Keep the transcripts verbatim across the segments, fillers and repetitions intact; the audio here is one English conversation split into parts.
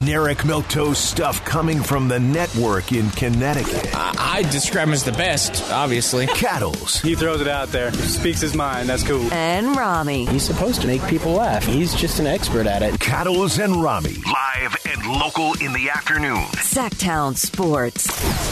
Narek Milkto's stuff coming from the network in Connecticut. I, I describe him as the best, obviously. Cattles. He throws it out there. Speaks his mind. That's cool. And Rami. He's supposed to make people laugh. He's just an expert at it. Cattles and Rami. Live and local in the afternoon. Sacktown Sports.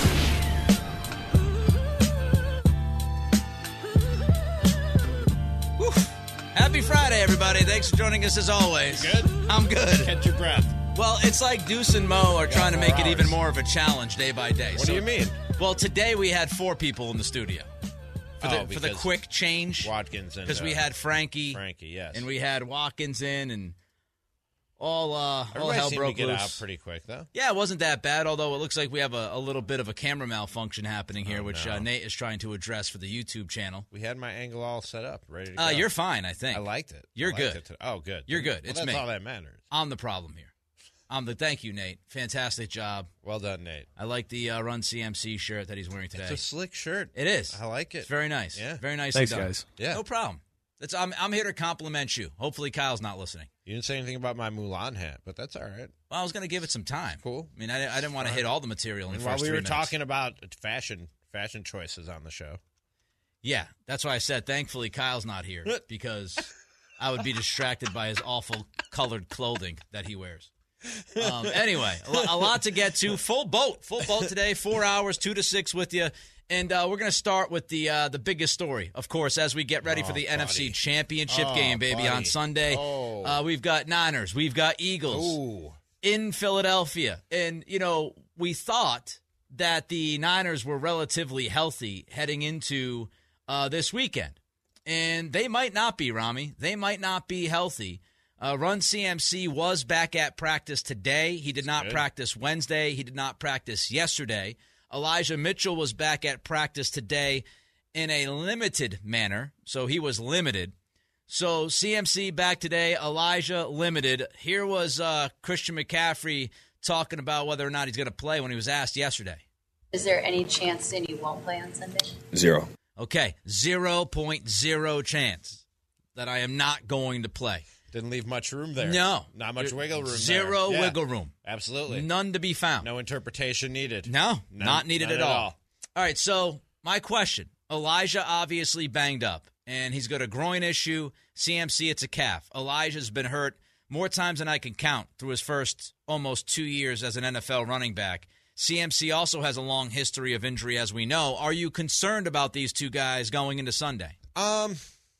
Whew. Happy Friday, everybody. Thanks for joining us as always. You good? I'm good. Catch your breath. Well, it's like Deuce and Mo are trying to make hours. it even more of a challenge day by day. What so, do you mean? Well, today we had four people in the studio for the Oh, for the because quick change. Watkins and Because we uh, had Frankie, Frankie, yes, and we had Watkins in, and all uh, all Everybody hell seemed broke to get loose. out pretty quick, though. Yeah, it wasn't that bad, although it looks like we have a, a little bit of a camera malfunction happening here, Oh, which no. uh, Nate is trying to address for the YouTube channel. We had my angle all set up, ready to go. Uh, you're fine, I think. I liked it. You're I liked good. it today. Oh, good. You're good. Well, It's that's me. all that matters. I'm the problem here. I'm the thank you, Nate. Fantastic job. Well done, Nate. I like the uh, Run C M C shirt that he's wearing today. It's a slick shirt. It is. I like it. It's very nice. Yeah. Very nicely Thanks, done. guys. Yeah. No problem. It's, I'm, I'm here to compliment you. Hopefully Kyle's not listening. You didn't say anything about my Mulan hat, but that's all right. Well, I was going to give it some time. Cool. I mean, I, I didn't want to hit all the material in And the while first we three were minutes. talking about fashion, fashion choices on the show, Yeah, that's why I said thankfully Kyle's not here because I would be distracted by his awful colored clothing that he wears. Um, anyway, a, lo- a lot to get to. Full boat, full boat today. Four hours, two to six with you, and uh, we're going to start with the uh, the biggest story, of course, as we get ready Oh, for the buddy. N F C Championship Oh, game, baby, buddy. on Sunday. Oh. Uh, we've got Niners, we've got Eagles ooh, in Philadelphia, and you know we thought that the Niners were relatively healthy heading into uh, this weekend, and they might not be. Rami, they might not be healthy. Uh, Run C M C was back at practice today. He did not good. practice Wednesday. He did not practice yesterday. Elijah Mitchell was back at practice today in a limited manner, so he was limited. So C M C back today, Elijah limited. Here was uh, Christian McCaffrey talking about whether or not he's going to play when he was asked yesterday. Is there any chance that you won't play on Sunday? Zero. Okay, zero point zero chance that I am not going to play. didn't leave much room there. No. Not much There- wiggle room Zero there. Yeah, wiggle room. Absolutely. None to be found. No interpretation needed. No, None- not needed none at all. All right, so my question. Elijah obviously banged up, and he's got a groin issue. C M C, it's a calf. Elijah's been hurt more times than I can count through his first almost two years as an N F L running back. C M C also has a long history of injury, as we know. Are you concerned about these two guys going into Sunday? Um,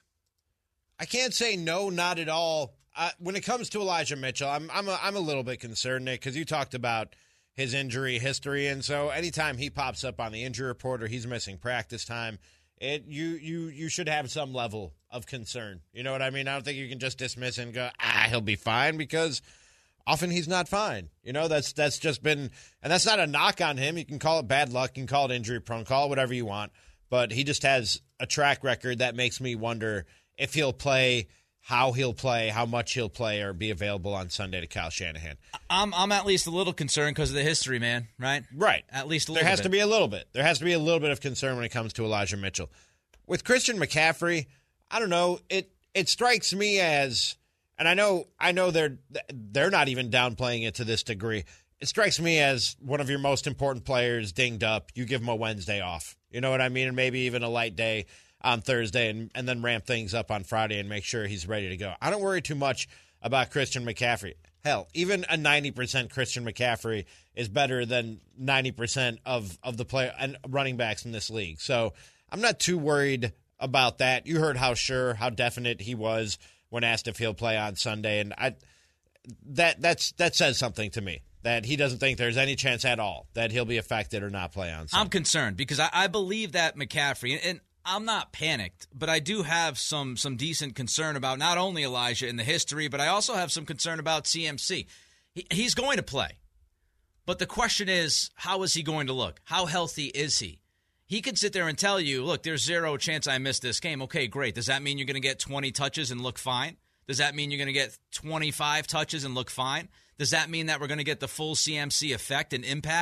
I can't say no, not at all. Uh, when it comes to Elijah Mitchell, I'm I'm a, I'm a little bit concerned, Nick, because you talked about his injury history, and so anytime he pops up on the injury report or he's missing practice time, it you you you should have some level of concern. You know what I mean? I don't think you can just dismiss it and go, ah, he'll be fine, because often he's not fine. You know, that's that's just been, and that's not a knock on him. You can call it bad luck, you can call it injury prone, call it whatever you want, but he just has a track record that makes me wonder if he'll play, how he'll play, how much he'll play, or be available on Sunday to Kyle Shanahan. I'm I'm at least a little concerned because of the history, man, right? Right. At least a There little has bit. to be a little bit. There has to be a little bit of concern when it comes to Elijah Mitchell. With Christian McCaffrey, I don't know, it it strikes me as, and I know I know they're they're not even downplaying it to this degree. It strikes me as one of your most important players dinged up. You give him a Wednesday off. You know what I mean? And maybe even a light day on Thursday, and, and then ramp things up on Friday and make sure he's ready to go. I don't worry too much about Christian McCaffrey. Hell, even a ninety percent Christian McCaffrey is better than ninety percent of, of the play and running backs in this league. So I'm not too worried about that. You heard how sure, how definite he was when asked if he'll play on Sunday, and I that that's that says something to me, that he doesn't think there's any chance at all that he'll be affected or not play on Sunday. I'm concerned because I, I believe that McCaffrey, and, and I'm not panicked, but I do have some some decent concern about not only Elijah and the history, but I also have some concern about C M C. He, he's going to play, but the question is, how is he going to look? How healthy is he? He could sit there and tell you, look, there's zero chance I miss this game. Okay, great. Does that mean you're going to get twenty touches and look fine? Does that mean you're going to get twenty-five touches and look fine? Does that mean that we're going to get the full C M C effect and impact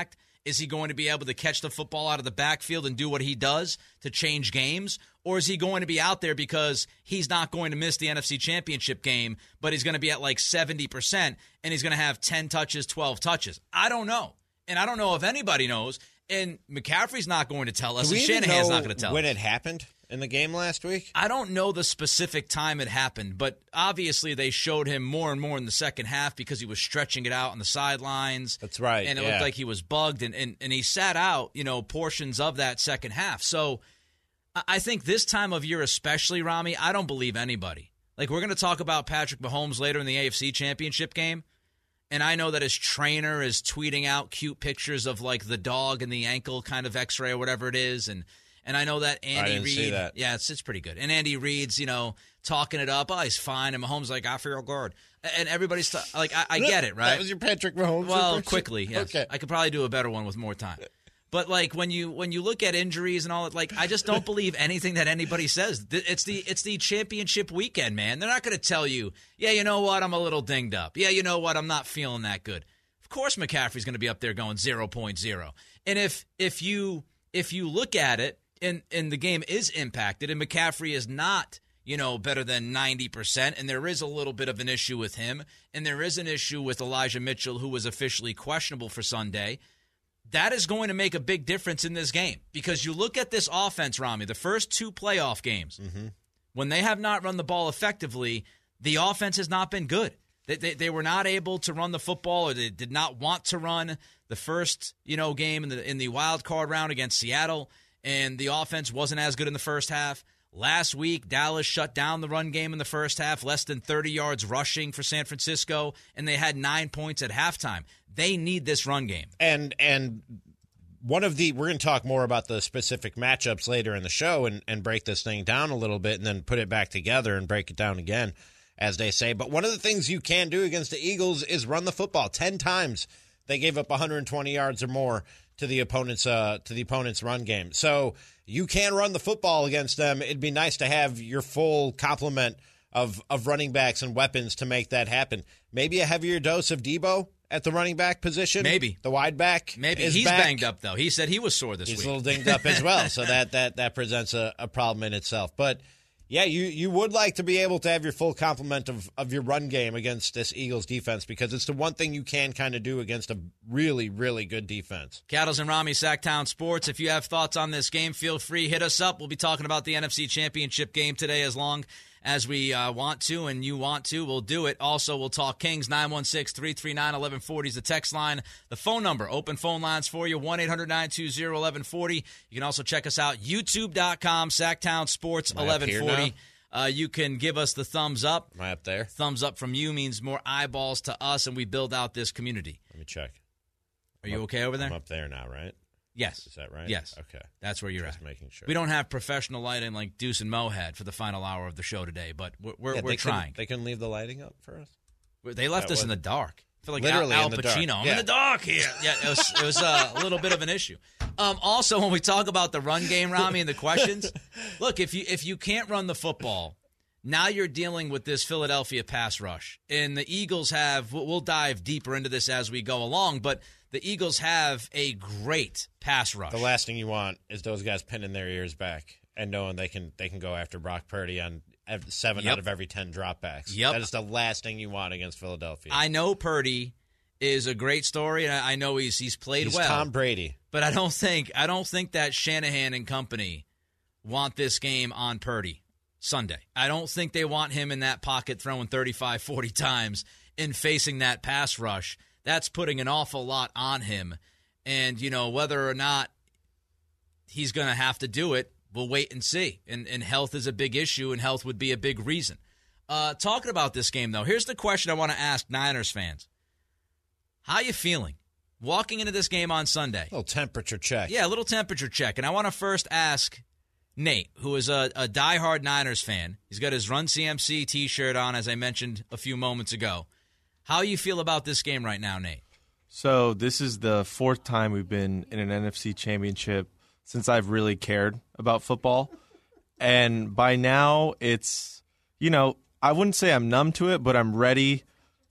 Is he going to be able to catch the football out of the backfield and do what he does to change games? Or is he going to be out there because he's not going to miss the N F C Championship game, but he's going to be at like seventy percent and he's going to have ten touches, twelve touches? I don't know. And I don't know if anybody knows. And McCaffrey's not going to tell us. Do we And even Shanahan's know not going to tell when us. it happened in the game last week? I don't know the specific time it happened, but obviously they showed him more and more in the second half because he was stretching it out on the sidelines. That's right. And it yeah. looked like he was bugged, and, and, and he sat out, you know, portions of that second half. So I- I think this time of year especially, Rami, I don't believe anybody. Like, we're going to talk about Patrick Mahomes later in the A F C Championship game. And I know that his trainer is tweeting out cute pictures of, like, the dog and the ankle kind of x-ray or whatever it is. And and I know that Andy I didn't Reid. see that. Yeah, it's, it's pretty good. And Andy Reid's, you know, talking it up. Oh, he's fine. And Mahomes like, I feel good. And everybody's t- like, I, I get it, right? That was your Patrick Mahomes Well, impression? quickly, yes. Okay. I could probably do a better one with more time. But like when you when you look at injuries and all that, like I just don't believe anything that anybody says. It's the it's the championship weekend, man. They're not going to tell you, yeah, you know what, I'm a little dinged up. Yeah, you know what, I'm not feeling that good. Of course, McCaffrey's going to be up there going zero point zero. And if if you if you look at it and and the game is impacted and McCaffrey is not, you know, better than ninety percent, and there is a little bit of an issue with him, and there is an issue with Elijah Mitchell, who was officially questionable for Sunday. That is going to make a big difference in this game because you look at this offense, Rami, the first two playoff games, mm-hmm. when they have not run the ball effectively, the offense has not been good. They, they, they were not able to run the football, or they did not want to run the first, you know, game in the in the wild card round against Seattle, and the offense wasn't as good in the first half. Last week, Dallas shut down the run game in the first half, less than thirty yards rushing for San Francisco, and they had nine points at halftime. They need this run game. And and one of the – we're going to talk more about the specific matchups later in the show and, and break this thing down a little bit and then put it back together and break it down again, as they say. But one of the things you can do against the Eagles is run the football. Ten times they gave up one hundred twenty yards or more to the opponent's uh, to the opponent's run game. So you can run the football against them. It'd be nice to have your full complement of of running backs and weapons to make that happen. Maybe a heavier dose of Debo at the running back position. Maybe. The wide back. Maybe. is He's back. banged up, though. He said he was sore this He's week. a little dinged up as well. So that that that presents a, a problem in itself. But yeah, you, you would like to be able to have your full complement of, of your run game against this Eagles defense because it's the one thing you can kind of do against a really, really good defense. Cattles and Rami, Sacktown Sports. If you have thoughts on this game, feel free, hit us up. We'll be talking about the N F C Championship game today as long as we uh, want to, and you want to, we'll do it. Also, we'll talk Kings. Nine one six, three three nine, one one four zero is the text line. The phone number, open phone lines for you, one eight hundred, nine two zero, one one four zero. You can also check us out, youtube dot com, Sacktown Sports eleven forty. Uh, you can give us the thumbs up. Am I up there? Thumbs up from you means more eyeballs to us, and we build out this community. Let me check. Are you okay over there? I'm up there now, right? Yes. Is that right? Yes. Okay. That's where you're Just at. making sure. We don't have professional lighting like Deuce and Mo had for the final hour of the show today, but we're, we're, Yeah, we're they trying. Couldn't, they couldn't leave the lighting up for us? They left That us in was- the dark. I feel like Literally Al, Al in the dark. Pacino. I'm Yeah. in the dark here. Yeah, it was, it was uh, a little bit of an issue. Um, also, when we talk about the run game, Rami, and the questions, look, if you if you can't run the football, now you're dealing with this Philadelphia pass rush. And the Eagles have, we'll dive deeper into this as we go along, but the Eagles have a great pass rush. The last thing you want is those guys pinning their ears back and knowing they can they can go after Brock Purdy on ev- seven Yep. out of every ten dropbacks. Yep. That is the last thing you want against Philadelphia. I know Purdy is a great story, and I I know he's he's played He's well. Tom Brady. But I don't think I don't think that Shanahan and company want this game on Purdy Sunday. I don't think they want him in that pocket throwing thirty-five, forty times and facing that pass rush. That's putting an awful lot on him. And, you know, whether or not he's going to have to do it, we'll wait and see. And, and health is a big issue, and health would be a big reason. Uh, talking about this game, though, here's the question I want to ask Niners fans. How you feeling walking into this game on Sunday? A little temperature check. Yeah, a little temperature check. And I want to first ask Nate, who is a, a diehard Niners fan. He's got his Run C M C T-shirt on, as I mentioned a few moments ago. How you feel about this game right now, Nate? So this is the fourth time we've been in an N F C championship since I've really cared about football. And by now it's, you know, I wouldn't say I'm numb to it, but I'm ready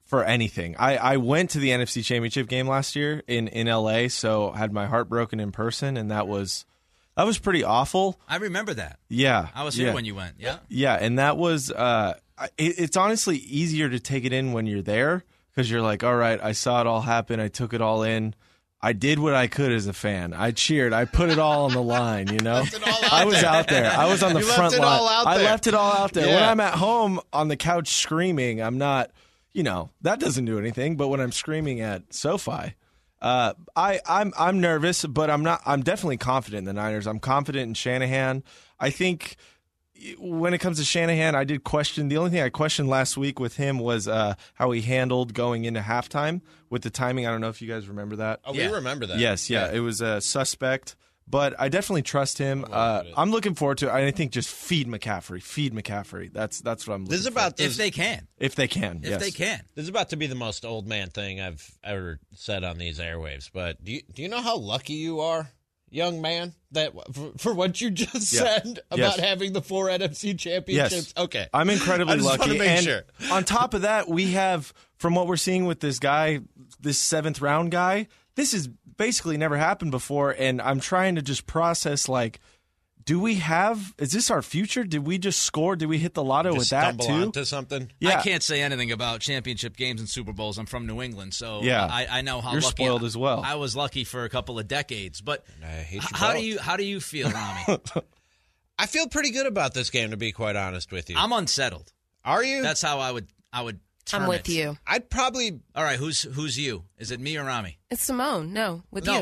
for anything. I, I went to the N F C Championship game last year in, in L A, so had my heart broken in person, and that was that was pretty awful. I remember that. Yeah. I was here yeah. when you went. Yeah. Yeah, and that was uh, it, it's honestly easier to take it in when you're there because you're like, all right, I saw it all happen. I took it all in. I did what I could as a fan. I cheered. I put it all on the line, you know? I was there. out there. I was on the You front left it line. all out I there. left it all out there. Yeah. When I'm at home on the couch screaming, I'm not, you know, that doesn't do anything. But when I'm screaming at SoFi, uh, I, I'm I'm nervous, but I'm not. I'm definitely confident in the Niners. I'm confident in Shanahan. I think when it comes to Shanahan, I did question. The only thing I questioned last week with him was uh, how he handled going into halftime with the timing. I don't know if you guys remember that. Oh, Yeah. we remember that. Yes, yeah, it was a suspect, but I definitely trust him. Uh, I'm looking forward to it. I think just feed McCaffrey, feed McCaffrey. That's that's what I'm looking This is for. about If this, they can. if they can, If yes. they can. this is about to be the most old man thing I've ever said on these airwaves. But do you do you know how lucky you are, young man, that for, for what you just Yeah. said about Yes. having the four N F C championships? Yes. Okay, I'm incredibly I just lucky. wanna make and sure. on top of that, we have, from what we're seeing with this guy, this seventh round guy, this has basically never happened before. And I'm trying to just process, like, do we have, is this our future? Did we just score? Did we hit the lotto Just with that stumble too? onto something. Yeah. I can't say anything about championship games and Super Bowls. I'm from New England, so Yeah. I, I know how You're lucky spoiled I, as well. I was lucky for a couple of decades. But I hate you h- how both. do you how do you feel, Rami? I feel pretty good about this game, to be quite honest with you. I'm unsettled. Are you? That's how I would I would. Term I'm with it. you. I'd probably. All right, who's who's you? Is it me or Rami? It's Simone. No, with No. you.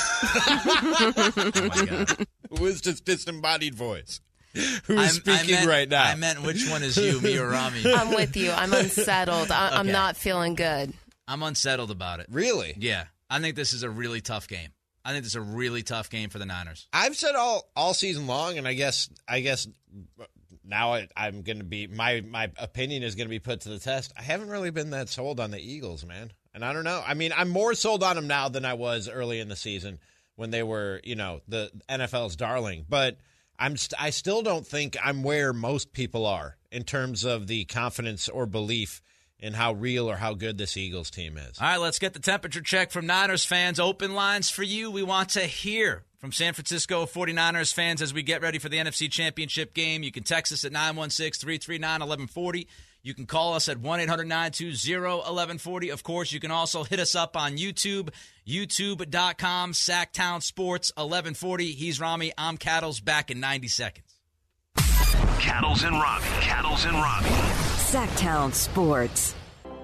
Oh my God. Who is this disembodied voice? Who I'm- is speaking I meant, right now? I meant which one is you, me or Rami? I'm with you. I'm unsettled. I- I'm Okay. not feeling good. I'm unsettled about it. Really? Yeah, I think this is a really tough game. I think this is a really tough game for the Niners. I've said all all season long, and I guess I guess now I, I'm going to be my my opinion is going to be put to the test. I haven't really been that sold on the Eagles, man, and I don't know. I mean, I'm more sold on them now than I was early in the season when they were, you know, the N F L's darling. But I'm st- I still don't think I'm where most people are in terms of the confidence or belief in how real or how good this Eagles team is. All right, let's get the temperature check from Niners fans. Open lines for you. We want to hear from San Francisco forty-niners fans as we get ready for the N F C Championship game. You can text us at nine one six, three three nine, one one four zero. You can call us at one eight hundred, nine two zero, one one four zero. Of course, you can also hit us up on YouTube, youtube.com, Sacktown Sports eleven forty. He's Rami. I'm Cattles. Back in ninety seconds. Cattles and Rami. Cattles and Rami. Sacktown Sports.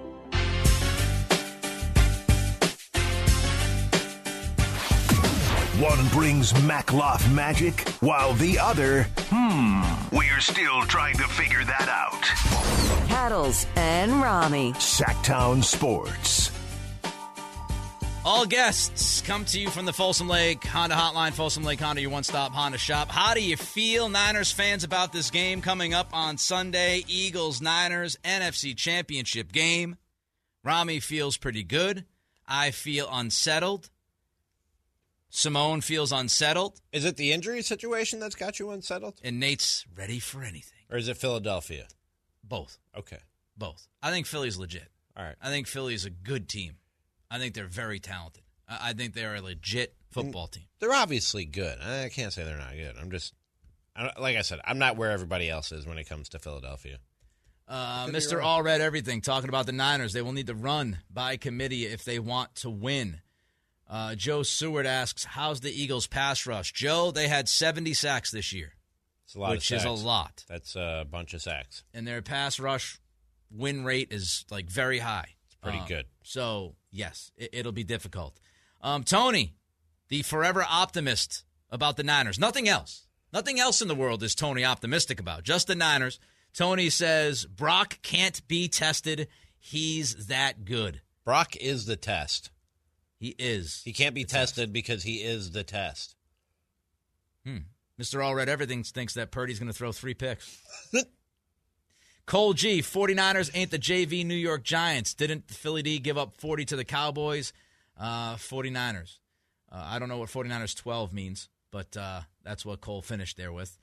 One brings Macloff magic, while the other, hmm, we're still trying to figure that out. Cattles and Rami. Sacktown Sports. All guests come to you from the Folsom Lake Honda Hotline. Folsom Lake Honda, your one-stop Honda shop. How do you feel, Niners fans, about this game coming up on Sunday? Eagles-Niners N F C Championship game. Rami feels pretty good. I feel unsettled. Simone feels unsettled. Is it the injury situation that's got you unsettled? And Nate's ready for anything. Or is it Philadelphia? Both. Okay. Both. I think Philly's legit. All right. I think Philly's a good team. I think they're very talented. I I think they're a legit football team. They're obviously good. I can't say they're not good. I'm just, I don't- like I said, I'm not where everybody else is when it comes to Philadelphia. Uh, Could be Mister wrong. All Red Everything talking about the Niners. They will need to run by committee if they want to win. Uh, Joe Seward asks, how's the Eagles' pass rush? Joe, they had seventy sacks this year, It's a lot which of is sacks. a lot. That's a bunch of sacks. And their pass rush win rate is like very high. It's pretty good. So, yes, it, it'll be difficult. Um, Tony, the forever optimist about the Niners. Nothing else. Nothing else in the world is Tony optimistic about. Just the Niners. Tony says, Brock can't be tested. He's that good. Brock is the test. He is. He can't be tested because he is the test. Hmm. Mister All Red Everything thinks that Purdy's going to throw three picks. Cole G, forty-niners ain't the J V New York Giants. Didn't the Philly D give up forty to the Cowboys? Uh, forty-niners. Uh, I don't know what forty-niners twelve means, but uh, that's what Cole finished there with.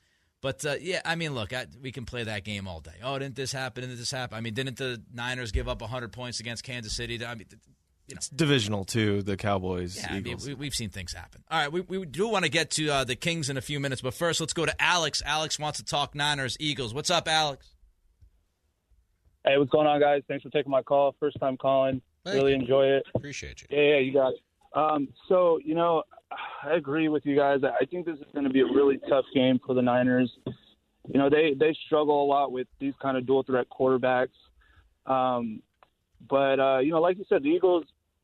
But, uh, yeah, I mean, look, I, we can play that game all day. Oh, didn't this happen? Didn't this happen? I mean, didn't the Niners give up one hundred points against Kansas City? I mean, you know. It's divisional, too, the Cowboys, Yeah, Eagles. I mean, we, we've seen things happen. All right, we, we do want to get to uh, the Kings in a few minutes, but first let's go to Alex. Alex wants to talk Niners, Eagles. What's up, Alex? Hey, what's going on, guys? Thanks for taking my call. First time calling. Thank really you. enjoy it. Appreciate you. Yeah, yeah, you got it. Um, so, you know, I agree with you guys. I think this is going to be a really tough game for the Niners. You know, they, they struggle a lot with these kind of dual-threat quarterbacks. Um, but, uh, you know, like you said, the Eagles,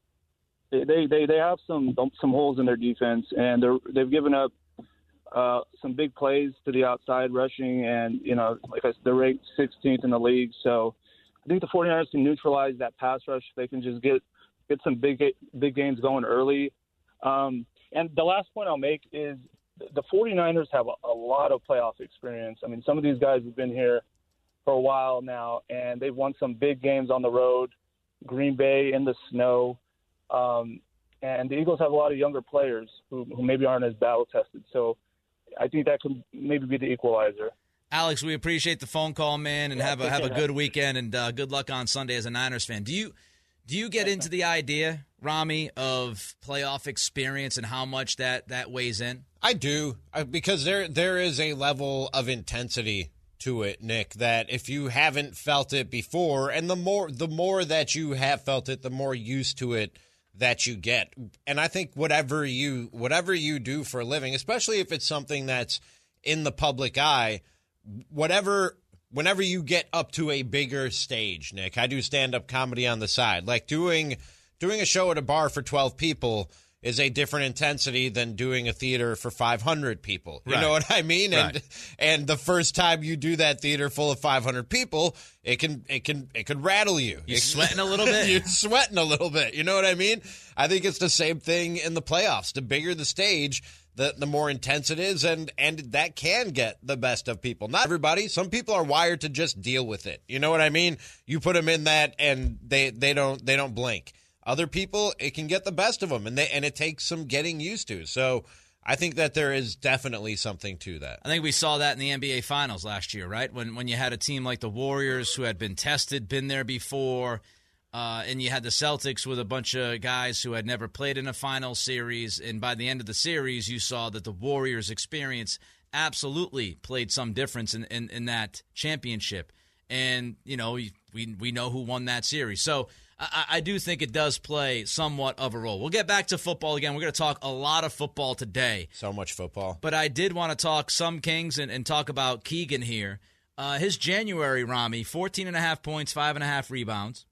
they, they, they have some some holes in their defense, and they're, they've given up uh, some big plays to the outside rushing, and, you know, like I said, they're ranked sixteenth in the league. So I think the 49ers can neutralize that pass rush. They can just get get some big big games going early. Um, and the last point I'll make is the 49ers have a, a lot of playoff experience. I mean, some of these guys have been here for a while now, and they've won some big games on the road, Green Bay in the snow. Um, and the Eagles have a lot of younger players who, who maybe aren't as battle-tested. So I think that could maybe be the equalizer. Alex, we appreciate the phone call, man, and Yeah, have a have a that. good weekend, and uh, good luck on Sunday as a Niners fan. Do you do you get into the idea, Rami, of playoff experience and how much that, that weighs in? I do, I- because there there is a level of intensity to it, Nick, that if you haven't felt it before, and the more the more that you have felt it, the more used to it that you get. And I think whatever you whatever you do for a living, especially if it's something that's in the public eye, whatever whenever you get up to a bigger stage, Nick, I do stand-up comedy on the side. Like doing doing a show at a bar for twelve people is a different intensity than doing a theater for five hundred people. You Right. know what I mean? Right. And and the first time you do that theater full of five hundred people, it can it can it could rattle you. You It- sweating a little bit? You're sweating a little bit. You know what I mean? I think it's the same thing in the playoffs. The bigger the stage, the the more intense it is, and and that can get the best of people. Not everybody. Some people are wired to just deal with it. You know what I mean? You put them in that, and they they don't they don't blink. Other people, it can get the best of them, and they and it takes some getting used to. So I think that there is definitely something to that. I think we saw that in the N B A Finals last year, right? When when you had a team like the Warriors who had been tested, been there before, uh, and you had the Celtics with a bunch of guys who had never played in a final series, and by the end of the series, you saw that the Warriors' experience absolutely played some difference in, in, in that championship. And, you know, we we know who won that series. So I, I do think it does play somewhat of a role. We'll get back to football again. We're going to talk a lot of football today. So much football. But I did want to talk some Kings and, and talk about Keegan here. Uh, his January, Rami, fourteen and a half points, five and a half rebounds.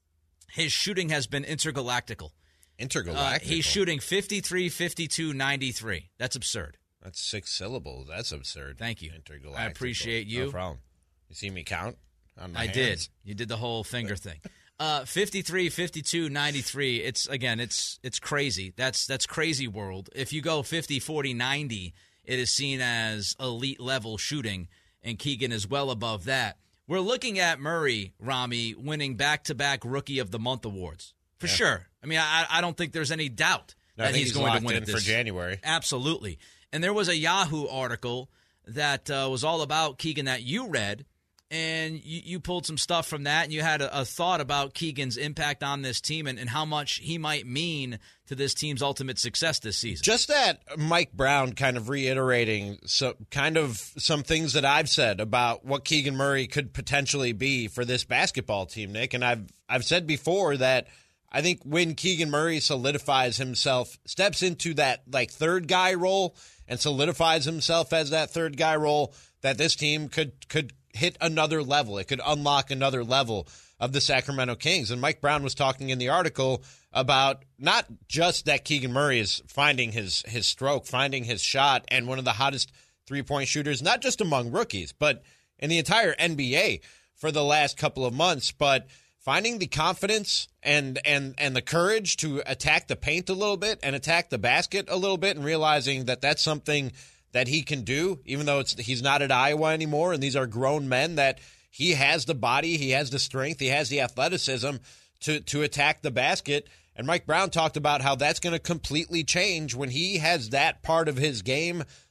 His shooting has been intergalactical. Intergalactic. Uh, he's shooting fifty-three, fifty-two, ninety-three. That's absurd. That's six syllables. That's absurd. Thank you. Intergalactical. I appreciate you. No problem. You see me count on my I hands? did. You did the whole finger thing. Uh, fifty-three, fifty-two, ninety-three. It's again, it's it's crazy. That's that's crazy world. If you go fifty, forty, ninety, it is seen as elite level shooting, and Keegan is well above that. We're looking at Murray, Rami, winning back-to-back Rookie of the Month awards for Yeah. sure. I mean, I, I don't think there's any doubt No, I that think he's, he's going locked to win in it for this January. Absolutely. And there was a Yahoo article that uh, was all about Keegan that you read, and you, you pulled some stuff from that, and you had a, a thought about Keegan's impact on this team and, and how much he might mean to this team's ultimate success this season. Just that Mike Brown kind of reiterating so kind of some things that I've said about what Keegan Murray could potentially be for this basketball team, Nick. And I've I've said before that I think when Keegan Murray solidifies himself, steps into that like third guy role and solidifies himself as that third guy role, that this team could could hit another level. It could unlock another level of the Sacramento Kings. And Mike Brown was talking in the article about not just that Keegan Murray is finding his his stroke, finding his shot, and one of the hottest three-point shooters, not just among rookies, but in the entire N B A for the last couple of months, but finding the confidence and and and the courage to attack the paint a little bit and attack the basket a little bit, and realizing that that's something that he can do, even though it's he's not at Iowa anymore, and these are grown men, that he has the body, he has the strength, he has the athleticism to to attack the basket. And Mike Brown talked about how that's going to completely change when he has that part of his game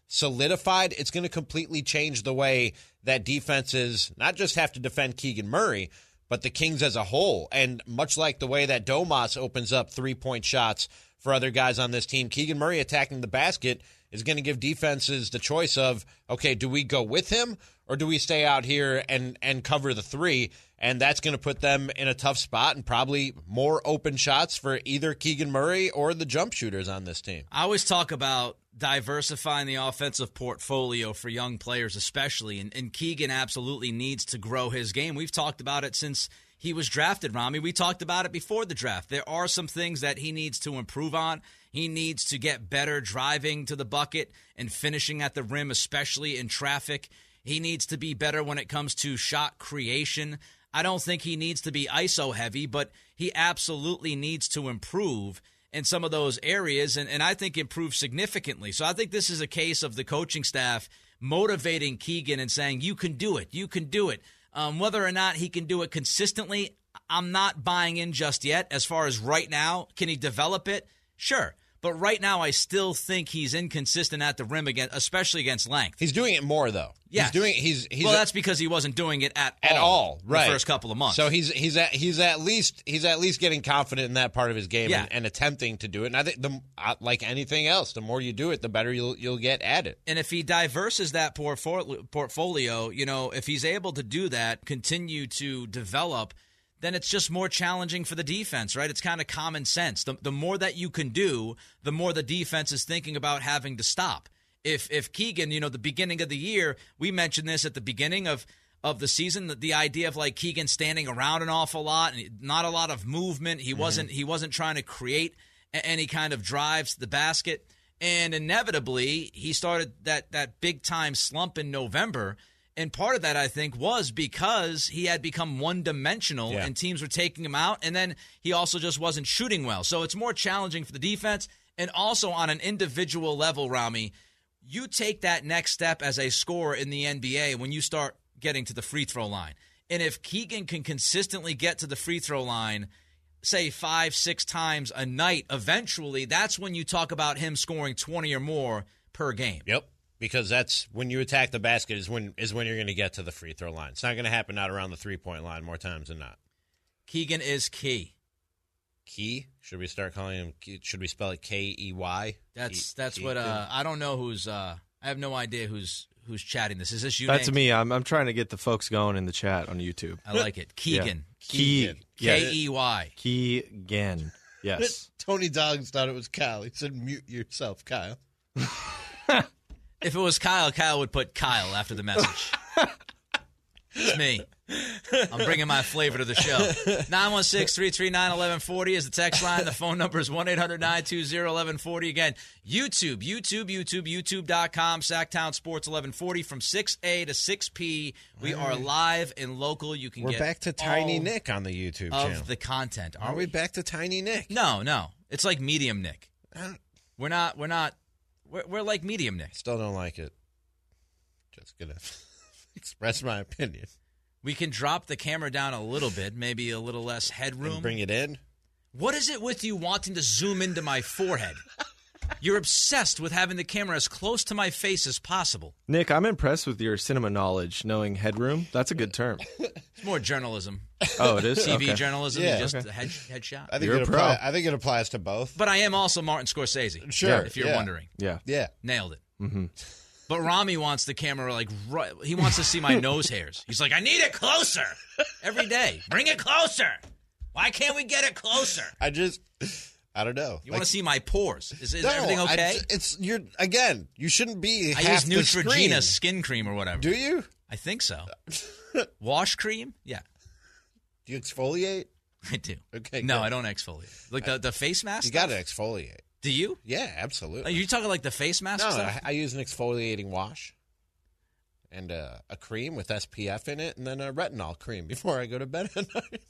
solidified, it's going to completely change the way that defenses not just have to defend Keegan Murray, but the Kings as a whole. And much like the way that Domas opens up three-point shots for other guys on this team, Keegan Murray attacking the basket is going to give defenses the choice of, okay, do we go with him or do we stay out here and, and cover the three? And that's going to put them in a tough spot and probably more open shots for either Keegan Murray or the jump shooters on this team. I always talk about diversifying the offensive portfolio for young players especially, and, and Keegan absolutely needs to grow his game. We've talked about it since he was drafted, Rami. We talked about it before the draft. There are some things that he needs to improve on. He needs to get better driving to the bucket and finishing at the rim, especially in traffic. He needs to be better when it comes to shot creation. I don't think he needs to be I S O heavy, but he absolutely needs to improve in some of those areas, and, and I think improve significantly. So I think this is a case of the coaching staff motivating Keegan and saying, you can do it, you can do it. Um, whether or not he can do it consistently, I'm not buying in just yet. As far as right now, can he develop it? Sure. But right now, I still think he's inconsistent at the rim, again, especially against length. He's doing it more, though. Yeah, he's doing. He's, he's well. a, that's because he wasn't doing it at at all, all right. the first couple of months. So he's he's at he's at least he's at least getting confident in that part of his game yeah. and, and attempting to do it. And I think the like anything else, the more you do it, the better you'll you'll get at it. And if he diverses that portfolio, you know, if he's able to do that, continue to develop, then it's just more challenging for the defense, right? It's kind of common sense. The, the more that you can do, the more the defense is thinking about having to stop. If if Keegan, you know, the beginning of the year, we mentioned this at the beginning of, of the season, the, the idea of like Keegan standing around an awful lot and not a lot of movement. He mm-hmm. wasn't he wasn't trying to create a, any kind of drives to the basket. And inevitably, he started that that big time slump in November. And part of that, I think, was because he had become one-dimensional yeah. and teams were taking him out. And then he also just wasn't shooting well. So it's more challenging for the defense. And also on an individual level, Rami, you take that next step as a scorer in the N B A when you start getting to the free throw line. And if Keegan can consistently get to the free throw line, say five, six times a night, eventually that's when you talk about him scoring twenty or more per game. Yep. Because that's when you attack the basket is when is when you're going to get to the free throw line. It's not going to happen out around the three-point line more times than not. Keegan is key. Key? Should we start calling him – should we spell it K E Y? That's Key, that's Key, what uh, – I don't know who's uh, – I have no idea who's who's chatting this. Is this you, That's Nate? me. I'm I'm trying to get the folks going in the chat on YouTube. I like it. Keegan. Yeah. Keegan. K E Y. Keegan. Yes. Tony Dogs thought it was Kyle. He said mute yourself, Kyle. If it was Kyle, Kyle would put Kyle after the message. It's me. I'm bringing my flavor to the show. nine one six, three three nine, one one four zero is the text line. The phone number is one eight hundred, nine two zero, one one four zero. Again, YouTube, YouTube, YouTube, YouTube.com, Sacktown Sports eleven forty from six A to six P. We are live and local. You can We're get back to Tiny Nick on the YouTube of channel. the content. Are, are we back to Tiny Nick? No, no. It's like Medium Nick. We're not, we're not, we're, we're like Medium Nick. Still don't like it. Just going to express my opinion. We can drop the camera down a little bit, maybe a little less headroom. And bring it in? What is it with you wanting to zoom into my forehead? You're obsessed with having the camera as close to my face as possible. Nick, I'm impressed with your cinema knowledge, knowing headroom. That's a good term. It's more journalism. Oh, it is? T V okay. journalism, yeah. just okay. a head, headshot. I think, You're it a pro. apply, I think it applies to both. But I am also Martin Scorsese. Sure. If you're yeah. wondering. Yeah. Yeah. Nailed it. Mm-hmm. But Rami wants the camera, like, right, he wants to see my nose hairs. He's like, I need it closer every day. Bring it closer. Why can't we get it closer? I just, I don't know. You like, want to see my pores. Is, is no, everything okay? I, it's, you're, again, you shouldn't be I half use the Neutrogena screen. skin cream or whatever. Do you? I think so. Wash cream? Yeah. Do you exfoliate? I do. Okay. No, good. I don't exfoliate. Like the, the face mask You stuff? got to exfoliate. Do you? Yeah, absolutely. Are you talking like the face mask No, stuff? I, I use an exfoliating wash and uh, a cream with S P F in it, and then a retinol cream before I go to bed at night.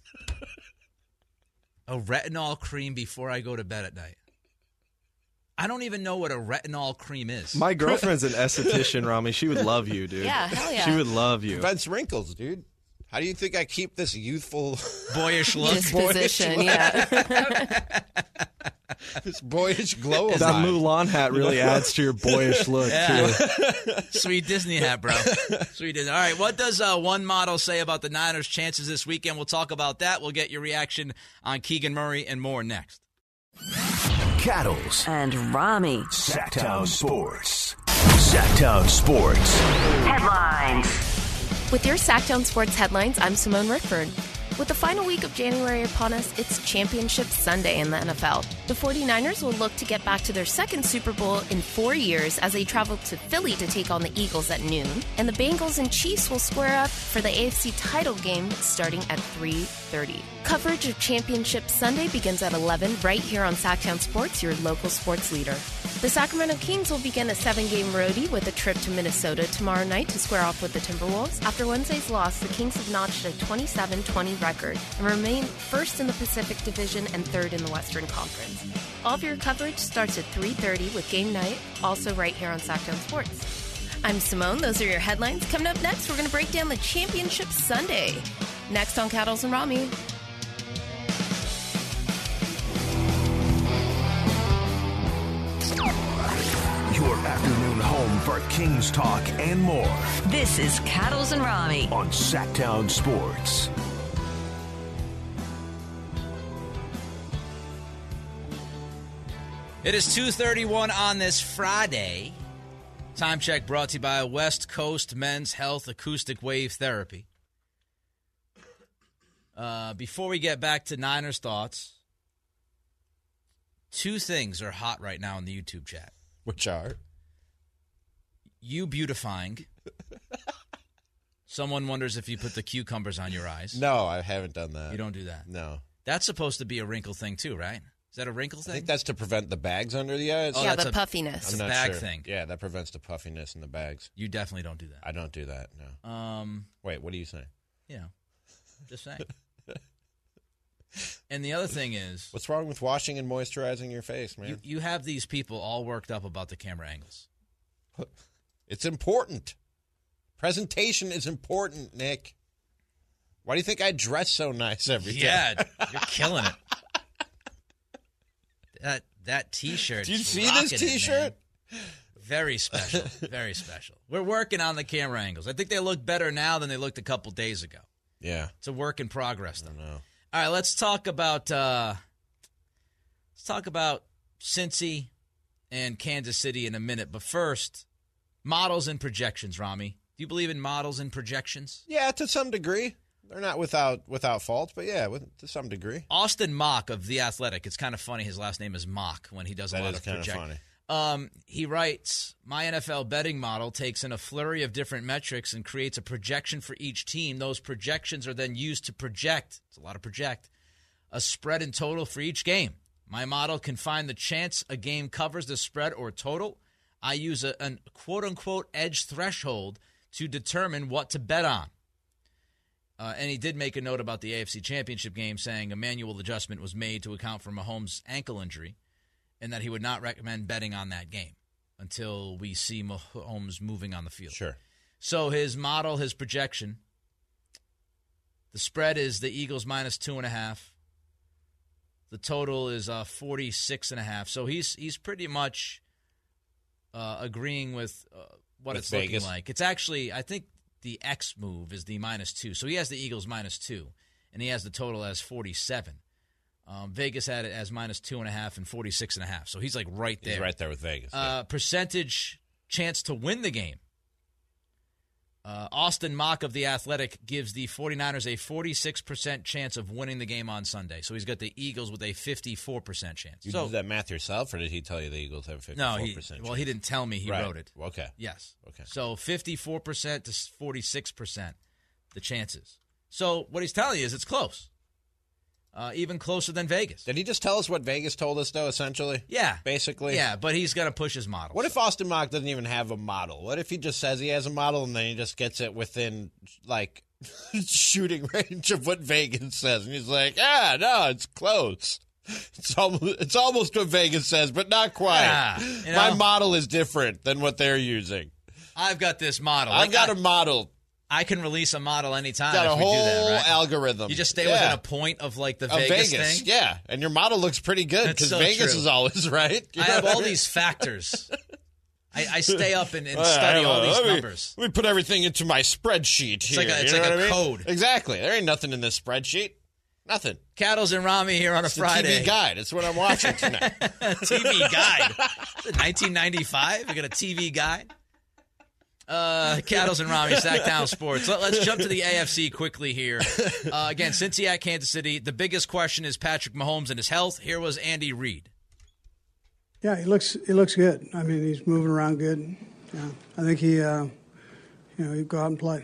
A retinol cream before I go to bed at night. I don't even know what a retinol cream is. My girlfriend's an esthetician, Rami. She would love you, dude. Yeah, hell yeah. She would love you. Prevents wrinkles, dude. How do you think I keep this youthful, boyish look? Disposition, boyish look? yeah. This boyish glow of That mine. Mulan hat really adds to your boyish look, Yeah. too. Sweet Disney hat, bro. Sweet Disney. All right, what does uh, one model say about the Niners' chances this weekend? We'll talk about that. We'll get your reaction on Keegan Murray and more next. Cattles and Rami. Sacktown Sports. Sacktown Sports. Headlines. With your Sacktown Sports headlines, I'm Simone Rickford. With the final week of January upon us, it's Championship Sunday in the N F L. The 49ers will look to get back to their second Super Bowl in four years as they travel to Philly to take on the Eagles at noon. And the Bengals and Chiefs will square up for the A F C title game starting at three thirty. Coverage of Championship Sunday begins at eleven right here on Sacktown Sports, your local sports leader. The Sacramento Kings will begin a seven-game roadie with a trip to Minnesota tomorrow night to square off with the Timberwolves. After Wednesday's loss, the Kings have notched a twenty-seven twenty record and remain first in the Pacific Division and third in the Western Conference. All of your coverage starts at three thirty with Game Night, also right here on Sacktown Sports. I'm Simone. Those are your headlines. Coming up next, we're going to break down the Championship Sunday. Next on Cattles and Rami. Your afternoon home for Kings talk and more. This is Cattles and Rami on Sacktown Sports. It is two thirty-one on this Friday. Time check brought to you by West Coast Men's Health Acoustic Wave Therapy. Uh, before we get back to Niners thoughts, two things are hot right now in the YouTube chat. Which are? You beautifying. Someone wonders if you put the cucumbers on your eyes. No, I haven't done that. You don't do that? No. That's supposed to be a wrinkle thing too, right? Is that a wrinkle thing? I think that's to prevent the bags under the eyes. Oh, yeah, that's the a, puffiness. That's I'm a not bag sure. thing. Yeah, that prevents the puffiness in the bags. You definitely don't do that. I don't do that, no. Um, Wait, what are you saying? Yeah, just saying. And the other thing is... What's wrong with washing and moisturizing your face, man? You, you have these people all worked up about the camera angles. It's important. Presentation is important, Nick. Why do you think I dress so nice every day? Yeah, you're killing it. That that T-shirt. Do you is see rocking this it, T-shirt? man. Very special. Very special. We're working on the camera angles. I think they look better now than they looked a couple days ago. Yeah. It's a work in progress, though. I don't know. All right, let's talk about uh, let's talk about Cincy and Kansas City in a minute. But first, models and projections, Rami. Do you believe in models and projections? Yeah, to some degree. They're not without without fault, but yeah, with, to some degree. Austin Mock of The Athletic. It's kind of funny. His last name is Mock when he does a That lot is of kind of project- funny. Um, he writes, my N F L betting model takes in a flurry of different metrics and creates a projection for each team. Those projections are then used to project, it's a lot of project, a spread and total for each game. My model can find the chance a game covers the spread or total. I use a, a quote-unquote edge threshold to determine what to bet on. Uh, and he did make a note about the A F C Championship game, saying a manual adjustment was made to account for Mahomes' ankle injury, and that he would not recommend betting on that game until we see Mahomes moving on the field. Sure. So his model, his projection, the spread is the Eagles minus two and a half. The total is uh, forty-six and a half. So he's he's pretty much uh, agreeing with uh, what With it's Vegas. looking like. It's actually, I think the X move is the minus two. So he has the Eagles minus two, and he has the total as forty-seven. Um, Vegas had it as minus two and a half and forty-six and a half. So he's like right there. He's right there with Vegas. Uh, yeah. Percentage chance to win the game. Uh, Austin Mock of The Athletic gives the 49ers a forty-six percent chance of winning the game on Sunday. So he's got the Eagles with a fifty-four percent chance. You so, did that math yourself, or did he tell you the Eagles have a fifty-four no, percent he, chance? well, he didn't tell me. He Right. wrote it. Okay. Yes. Okay. So fifty-four percent to forty-six percent, the chances. So what he's telling you is it's close. Uh, even closer than Vegas. Did he just tell us what Vegas told us, though, essentially? Yeah. Basically? Yeah, but he's going to push his model. What if Austin Mock doesn't even have a model? What if he just says he has a model and then he just gets it within, like, shooting range of what Vegas says? And he's like, ah, no, it's close. It's almost, it's almost what Vegas says, but not quite. Yeah, you know? My model is different than what they're using. I've got this model. I've Like, got I- a model. I can release a model anytime. Got a if we whole do that, right? algorithm. You just stay yeah. within a point of like the Of Vegas, Vegas thing. Yeah, and your model looks pretty good That's because so Vegas true. is always right. You I know have what all mean? these factors. I, I stay up and, and Well, study I all don't know. these let me, numbers. Let me put everything into my spreadsheet It's here. like a, it's you know like what a I mean? code. Exactly. There ain't nothing in this spreadsheet. Nothing. Cattles and Rami here on a It's the Friday. T V guide. It's what I'm watching tonight. T V guide. nineteen ninety-five. We got a T V guide. Uh, Cattles and Rami, Sacktown Sports. Let, let's jump to the A F C quickly here. Uh, again, Cincy at Kansas City. The biggest question is Patrick Mahomes and his health. Here was Andy Reid. Yeah, he looks he looks good. I mean, he's moving around good. Yeah, I think he, uh, you know, he go out and play.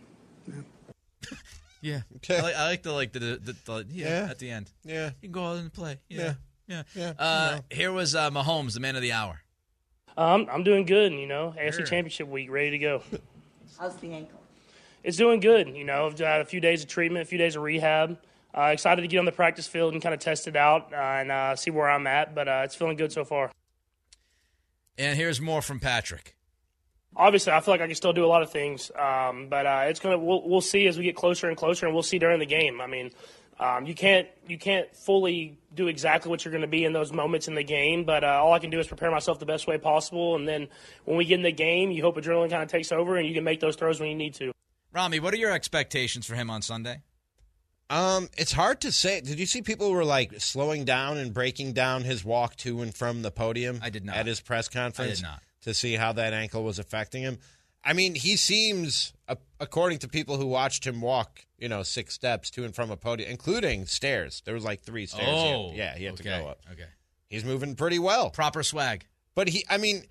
Yeah, I like, I like the like the, the, the yeah, Yeah. at the end. Yeah. You can go out and play. Yeah, yeah. Yeah. Uh, you know. Here was uh, Mahomes, the man of the hour. Um, I'm doing good, you know. A F C Sure. Championship week, ready to go. How's the ankle? It's doing good, you know. I've had a few days of treatment, a few days of rehab. Uh, excited to get on the practice field and kind of test it out uh, and uh, see where I'm at, but uh, it's feeling good so far. And here's more from Patrick. Obviously, I feel like I can still do a lot of things, um, but uh, it's gonna. We'll, we'll see as we get closer and closer, and we'll see during the game. I mean, um, you can't you can't fully do exactly what you're going to be in those moments in the game, but uh, all I can do is prepare myself the best way possible, and then when we get in the game, you hope adrenaline kind of takes over, and you can make those throws when you need to. Rami, what are your expectations for him on Sunday? Um, it's hard to say. Did you see people who were like slowing down and breaking down his walk to and from the podium? I did not. At his press conference. I did not. To see how that ankle was affecting him. I mean, he seems, uh, according to people who watched him walk, you know, six steps to and from a podium, including stairs. There was like three stairs. he had- Oh, yeah, he had okay. to go up. Okay. He's moving pretty well. Proper swag. But he, I mean,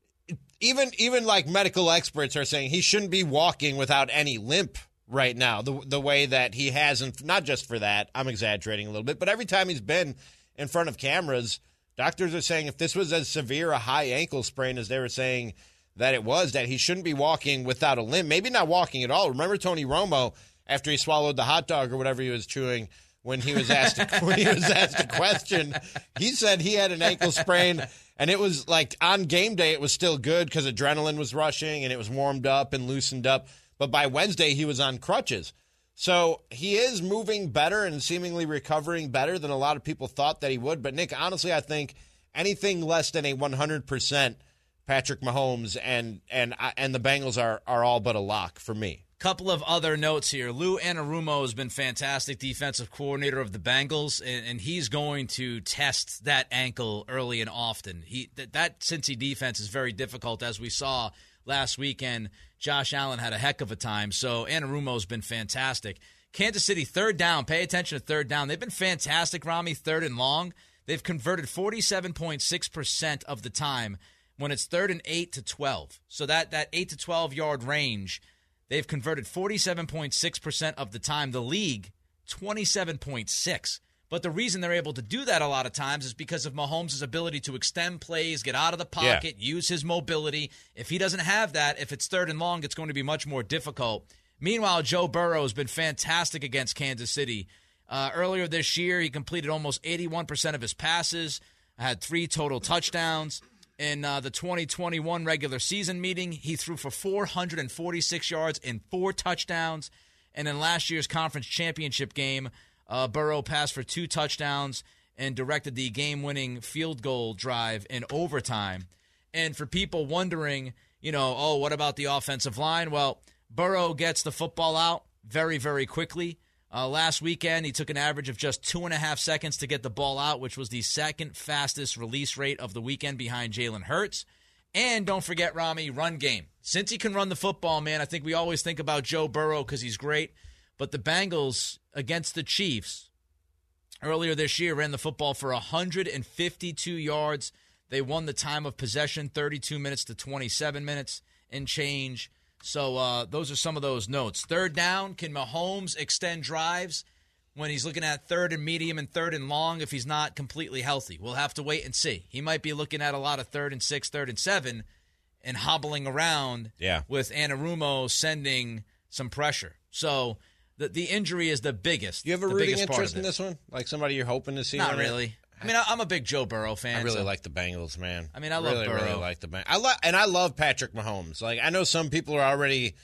even even like medical experts are saying he shouldn't be walking without any limp right now. The the way that he hasn't, not just for that, I'm exaggerating a little bit, but every time he's been in front of cameras, doctors are saying if this was as severe a high ankle sprain as they were saying that it was, that he shouldn't be walking without a limp. Maybe not walking at all. Remember Tony Romo after he swallowed the hot dog or whatever he was chewing? When he was asked, a, when he was asked a question, he said he had an ankle sprain, and it was like on game day it was still good because adrenaline was rushing and it was warmed up and loosened up. But by Wednesday he was on crutches, so he is moving better and seemingly recovering better than a lot of people thought that he would. But Nick, honestly, I think anything less than a one hundred percent Patrick Mahomes and and and the Bengals are are all but a lock for me. Couple of other notes here. Lou Anarumo has been fantastic defensive coordinator of the Bengals, and, and he's going to test that ankle early and often. He that, that Cincy defense is very difficult, as we saw last weekend. Josh Allen had a heck of a time, so Anarumo's been fantastic. Kansas City, third down. Pay attention to third down. They've been fantastic, Rami, third and long. They've converted forty-seven point six percent of the time when it's third and eight to twelve. So that, that eight to twelve-yard range, they've converted forty-seven point six percent of the time. The league, twenty-seven point six. But the reason they're able to do that a lot of times is because of Mahomes' ability to extend plays, get out of the pocket, yeah. use his mobility. If he doesn't have that, if it's third and long, it's going to be much more difficult. Meanwhile, Joe Burrow has been fantastic against Kansas City. Uh, earlier this year, he completed almost eighty-one percent of his passes, had three total touchdowns. In uh, the twenty twenty-one regular season meeting, he threw for four hundred forty-six yards and four touchdowns. And in last year's conference championship game, uh, Burrow passed for two touchdowns and directed the game-winning field goal drive in overtime. And for people wondering, you know, oh, what about the offensive line? Well, Burrow gets the football out very, very quickly. Uh, last weekend, he took an average of just two and a half seconds to get the ball out, which was the second fastest release rate of the weekend behind Jalen Hurts. And don't forget, Rami, run game. Since he can run the football, man, I think we always think about Joe Burrow because he's great. But the Bengals against the Chiefs earlier this year ran the football for one hundred fifty-two yards. They won the time of possession, thirty-two minutes to twenty-seven minutes and change. So uh, those are some of those notes. Third down, can Mahomes extend drives when he's looking at third and medium and third and long if he's not completely healthy? We'll have to wait and see. He might be looking at a lot of third and six, third and seven, and hobbling around yeah. with Anarumo sending some pressure. So the the injury is the biggest. You have a the rooting interest in this one? Like somebody you're hoping to see? Not really. I mean, I'm a big Joe Burrow fan. I really so. like the Bengals, man. I mean, I love really, Burrow. really like the Bengals. I like, and I love Patrick Mahomes. Like, I know some people are already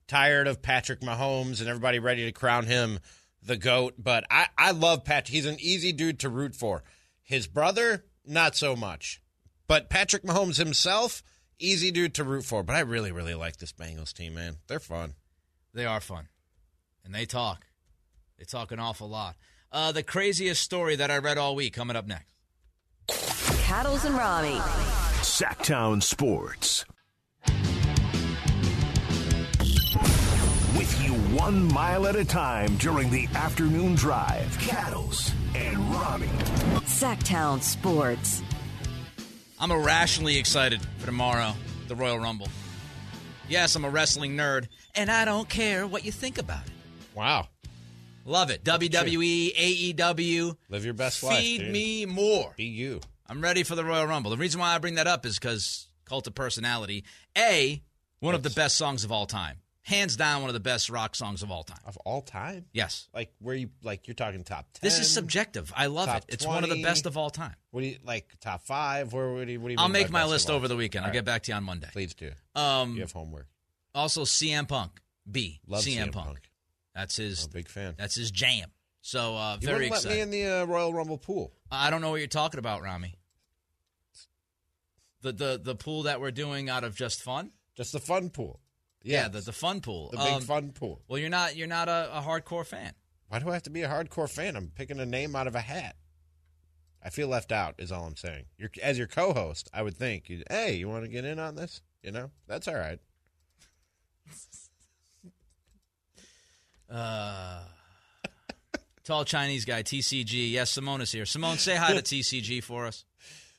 tired of Patrick Mahomes and everybody ready to crown him the GOAT. But I, I love Patrick. He's an easy dude to root for. His brother, not so much. But Patrick Mahomes himself, easy dude to root for. But I really, really like this Bengals team, man. They're fun. They are fun. And they talk. They talk an awful lot. Uh, the craziest story that I read all week coming up next. Cattles and Rami. Sacktown Sports. With you one mile at a time during the afternoon drive. Cattles and Rami. Sacktown Sports. I'm irrationally excited for tomorrow, the Royal Rumble. Yes, I'm a wrestling nerd, and I don't care what you think about it. Wow. Love it. W W E, A E W. Live your best life, Feed dude. me more. Be you. I'm ready for the Royal Rumble. The reason why I bring that up is because Cult of Personality, A, one of the best songs of all time. Hands down, one of the best rock songs of all time. Of all time? Yes. Like where you like you're talking top ten. This is subjective. I love top it. It's one of the twenty? best of all time. What do you like top five? Where what do you what do you I'll mean make by my best list of all over the time? weekend. All I'll right. get back to you on Monday. Please do. Um, you have homework. Also, C M Punk. B. Love C M, C M Punk. Punk. That's his. I'm a big fan. That's his jam. So uh, You very wouldn't let excited. me in the uh, Royal Rumble pool. I don't know what you're talking about, Rami. The the the pool that we're doing out of just fun. Just the fun pool. Yeah, Yes. the, the fun pool. The big Um, fun pool. Well, you're not you're not a, a hardcore fan. Why do I have to be a hardcore fan? I'm picking a name out of a hat. I feel left out is all I'm saying. You're, as your co-host, I would think, you'd, hey, you want to get in on this? You know, that's all right. Uh, tall Chinese guy, T C G. Yes, Simone is here. Simone, say hi to T C G for us.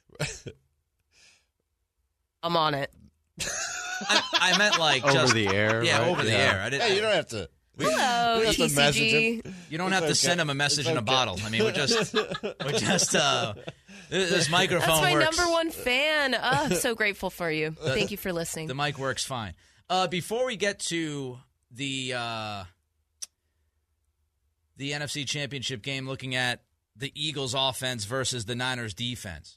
I'm on it. I, I meant like Over just the air, Yeah, right? over the Yeah. air. I didn't, Hey, you don't have to. we- Hello, we don't have to T C G. message him. You don't It's have to okay. send him a message It's in a okay. bottle. I mean, we're just, we're just. Uh, this this microphone That's my works. number one fan. Oh, I'm so grateful for you. Thank you for listening. The mic works fine. Uh, before we get to the uh, the N F C Championship game, looking at the Eagles' offense versus the Niners' defense,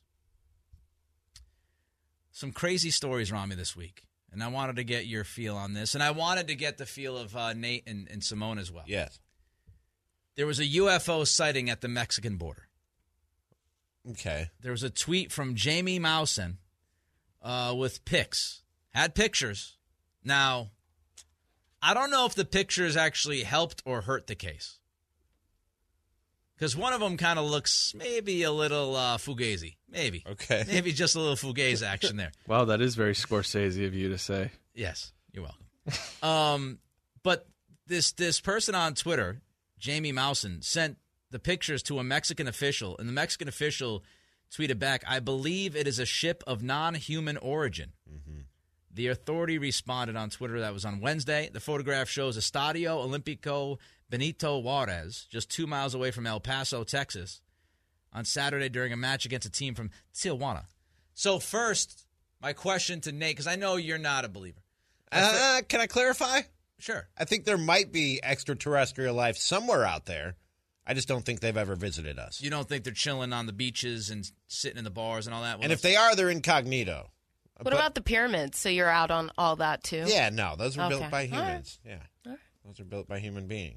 some crazy stories, Rami, this week. And I wanted to get your feel on this. And I wanted to get the feel of uh, Nate and, and Simone as well. Yes. There was a U F O sighting at the Mexican border. Okay. There was a tweet from Jamie Mousen uh, with pics. Had pictures. Now, I don't know if the pictures actually helped or hurt the case. Because one of them kind of looks maybe a little uh, fugazi. Maybe. Okay. Maybe just a little fugazi action there. Wow, that is very Scorsese of you to say. Yes, you're welcome. um, but this this person on Twitter, Jamie Mousen, sent the pictures to a Mexican official, and the Mexican official tweeted back, "I believe it is a ship of non-human origin." Mm-hmm. The authority responded on Twitter. That was on Wednesday. The photograph shows Estadio Olímpico Benito Juárez, just two miles away from El Paso, Texas, on Saturday during a match against a team from Tijuana. So first, my question to Nate, because I know you're not a believer. Uh, can I clarify? Sure. I think there might be extraterrestrial life somewhere out there. I just don't think they've ever visited us. You don't think they're chilling on the beaches and sitting in the bars and all that? Well, And if they are, they're incognito. What about the pyramids? So you're out on all that too? Yeah, no, those were Okay. built by All right. humans. Yeah, All right. those are built by human beings.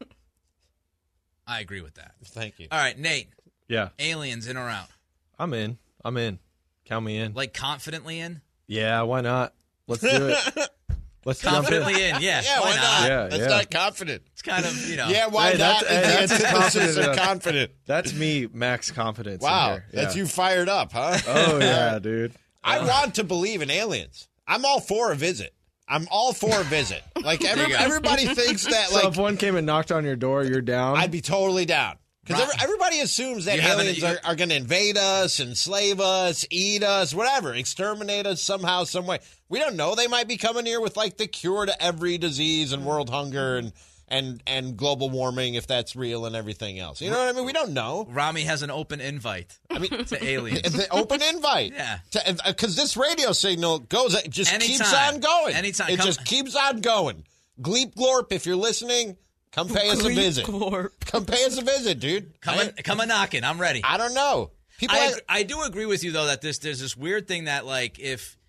I agree with that. Thank you. All right, Nate. Yeah. Aliens in or out? I'm in. I'm in. Count me in. Like confidently in? Yeah, why not? Let's do it. Let's confidently jump in. in. Yeah, Yeah, why not? Yeah, That's yeah. not confident. It's kind of, you know. Yeah, why Hey, not? that's- hey, It's that's the antithesis confident of enough. confident. That's me, max confidence. in Wow, here. that's Yeah. you fired up, huh? Oh, yeah, dude. I want to believe in aliens. I'm all for a visit. I'm all for a visit. Like every, There you go. everybody thinks that. So Like if one came and knocked on your door, you're down? I'd be totally down. Because Right. every, everybody assumes that You haven't- aliens you- are, are going to invade us, enslave us, eat us, whatever, exterminate us somehow, some way. We don't know. They might be coming here with like the cure to every disease and world hunger and and and global warming, if that's real, and everything else. You know what I mean? We don't know. Rami has an open invite I mean, to aliens. it's an open invite. Yeah. Because this radio signal goes, it just keeps Anytime. on going. Anytime. It Come- just keeps on going. Gleep Glorp, if you're listening, come pay us a visit. Come pay us a visit, dude. Come, I, a, come a knocking. I'm ready. I don't know. People I, like, ag- I do agree with you, though, that this there's this weird thing that, like, if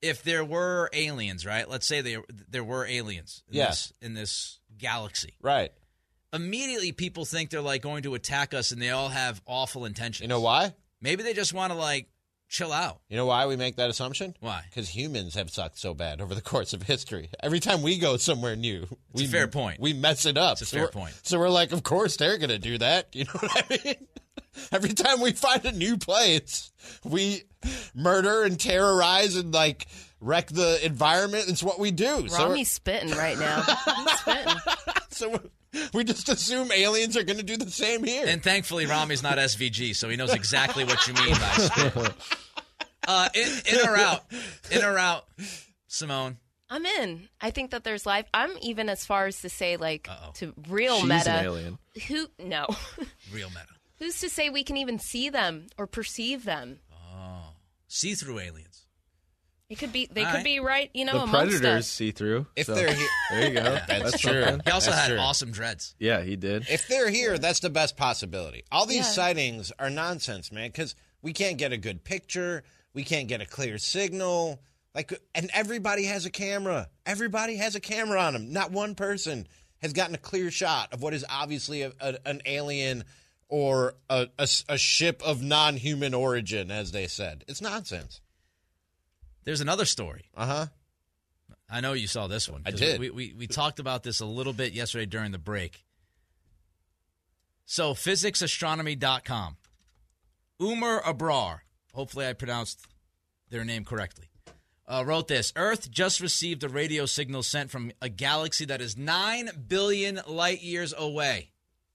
if there were aliens, right? Let's say there there were aliens in, Yes. this, in this galaxy. Right. Immediately people think they're like going to attack us and they all have awful intentions. You know why? Maybe they just want to like chill out. You know why we make that assumption? Why? Because humans have sucked so bad over the course of history. Every time we go somewhere new, It's we, a fair point. We mess it up. It's a so fair we're- point. So we're like, of course they're going to do that. You know what I mean? Every time we find a new place, we murder and terrorize and like wreck the environment. It's what we do. So Rami's spitting right now. He's spitting. So we just assume aliens are going to do the same here. And thankfully, Rami's not S V G, so he knows exactly what you mean by spit. Uh, in, in or out? In or out, Simone? I'm in. I think that there's life. I'm even as far as to say, like, Uh-oh. to real She's meta. an alien. Who? No. Real meta. Who's to say we can even see them or perceive them? Oh. See-through aliens. It could be. They All could right. be right. You know, The amongst predators us. see through. If so they're here, there you go. That's true. something. He also That's had true. awesome dreads. Yeah, he did. If they're here, that's the best possibility. All these Yeah. sightings are nonsense, man, because we can't get a good picture. We can't get a clear signal. Like, and everybody has a camera. Everybody has a camera on them. Not one person has gotten a clear shot of what is obviously a, a, an alien or a, a, a ship of non-human origin, as they said. It's nonsense. There's another story. Uh-huh. I know you saw this one. I 'cause did. We, we, we talked about this a little bit yesterday during the break. So, physics astronomy dot com. Umar Abrar, hopefully I pronounced their name correctly, uh, wrote this. Earth just received a radio signal sent from a galaxy that is nine billion light years away.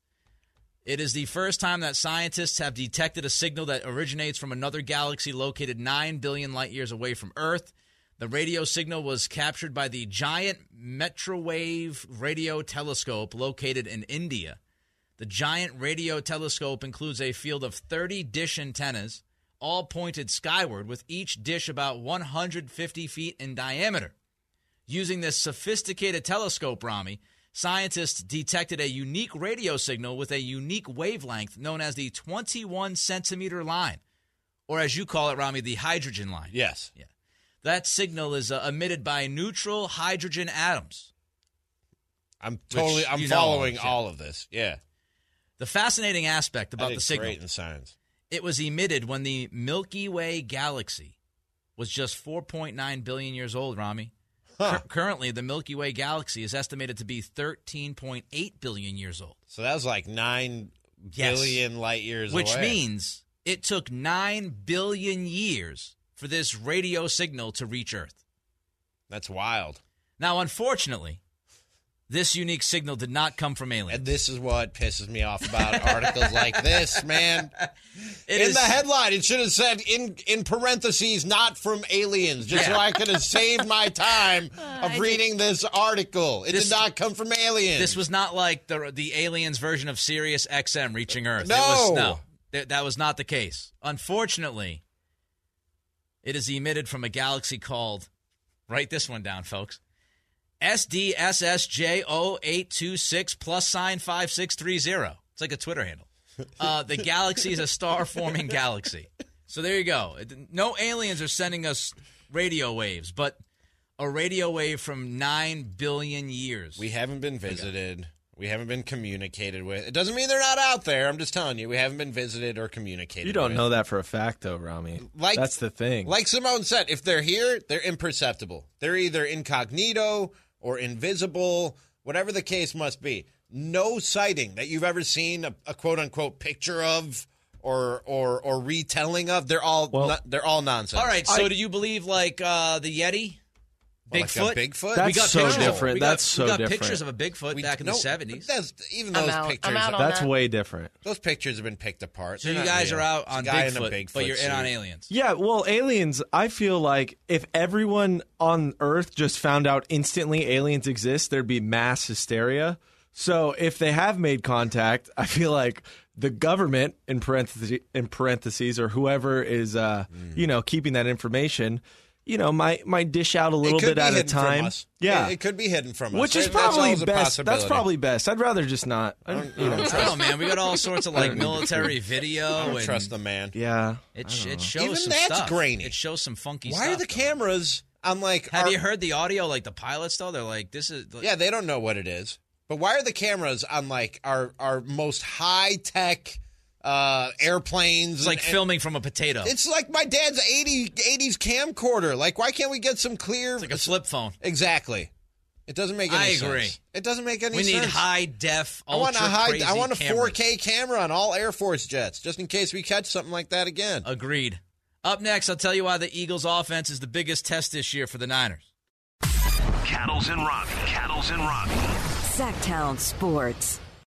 It is the first time that scientists have detected a signal that originates from another galaxy located nine billion light years away from Earth. The radio signal was captured by the giant Metrowave radio telescope located in India. The giant radio telescope includes a field of thirty dish antennas, all pointed skyward, with each dish about one hundred fifty feet in diameter. Using this sophisticated telescope, Rami, scientists detected a unique radio signal with a unique wavelength known as the twenty-one centimeter line, or as you call it, Rami, the hydrogen line. Yes. Yeah. That signal is uh, emitted by neutral hydrogen atoms. I'm totally, Which I'm you know following of, yeah. all of this. Yeah. The fascinating aspect I about did the signal, great in science. it was emitted when the Milky Way galaxy was just four point nine billion years old, Rami. Huh. Cur- currently, the Milky Way galaxy is estimated to be thirteen point eight billion years old. So that was like nine Yes. billion light years Which away. means it took nine billion years for this radio signal to reach Earth. That's wild. Now, unfortunately, this unique signal did not come from aliens. And this is what pisses me off about articles like this, man. It in is- the headline, it should have said in in parentheses, not from aliens, just so Yeah. I could have saved my time of I reading this article. It This- did not come from aliens. This was not like the the aliens version of Sirius X M reaching Earth. No. It was, no, th- that was not the case. Unfortunately, it is emitted from a galaxy called, write this one down, folks, S D S S J zero eight two six plus sign five six three zero. It's like a Twitter handle. Uh, the galaxy is a star-forming galaxy. So there you go. No aliens are sending us radio waves, but a radio wave from nine billion years. We haven't been visited. We haven't been communicated with. It doesn't mean they're not out there. I'm just telling you, we haven't been visited or communicated You don't with. know that for a fact, though, Rami. Like- That's the thing. Like Simone said, if they're here, they're imperceptible. They're either incognito or invisible, whatever the case must be. No sighting that you've ever seen a, a quote-unquote picture of or or or retelling of, they're all Well- not, they're all nonsense. All right, so I- do you believe like uh, the Yeti? Well, Bigfoot? like a Bigfoot? That's we got so pictures. different. We got, That's so we got different. pictures of a Bigfoot We- back in no, the seventies. That's, even I'm those out. pictures, I'm out on That's that. way different. those pictures have been picked apart. So They're you not guys real. are out It's a on guy in a Bigfoot, Bigfoot but you're in on suit. aliens. Yeah, well, aliens, I feel like if everyone on Earth just found out instantly aliens exist, there'd be mass hysteria. So if they have made contact, I feel like the government, in parentheses, in parentheses or whoever is, uh, Mm. you know, keeping that information, you know, might might dish out a little It could bit be at a hidden from time. us. Yeah, It, it could be hidden from us. which is That- that's probably always a best. That's possibility. probably best. I'd rather just not. I, you know, I don't know, man. We got all sorts of like don't need to military prove- video. I don't and trust the man. yeah, It, I sh- don't it know. shows Even some that's stuff. grainy. It shows some funky Why stuff. are the cameras I'm like, have are, you heard the audio? Like the pilots, though, they're like, "This is." Like, yeah, they don't know what it is. But why are the cameras on like our our most high tech uh, airplanes? It's like and, filming from a potato. It's like my dad's eighties camcorder. Like, why can't we get some clear? It's like a flip phone. Exactly. It doesn't make any I sense. agree. It doesn't make any we sense. We need high def, ultra I want a high. crazy I want a cameras. four K camera on all Air Force jets, just in case we catch something like that again. Agreed. Up next, I'll tell you why the Eagles' offense is the biggest test this year for the Niners. Cattles and Robbie. Cattles and Robbie. Sacktown Sports.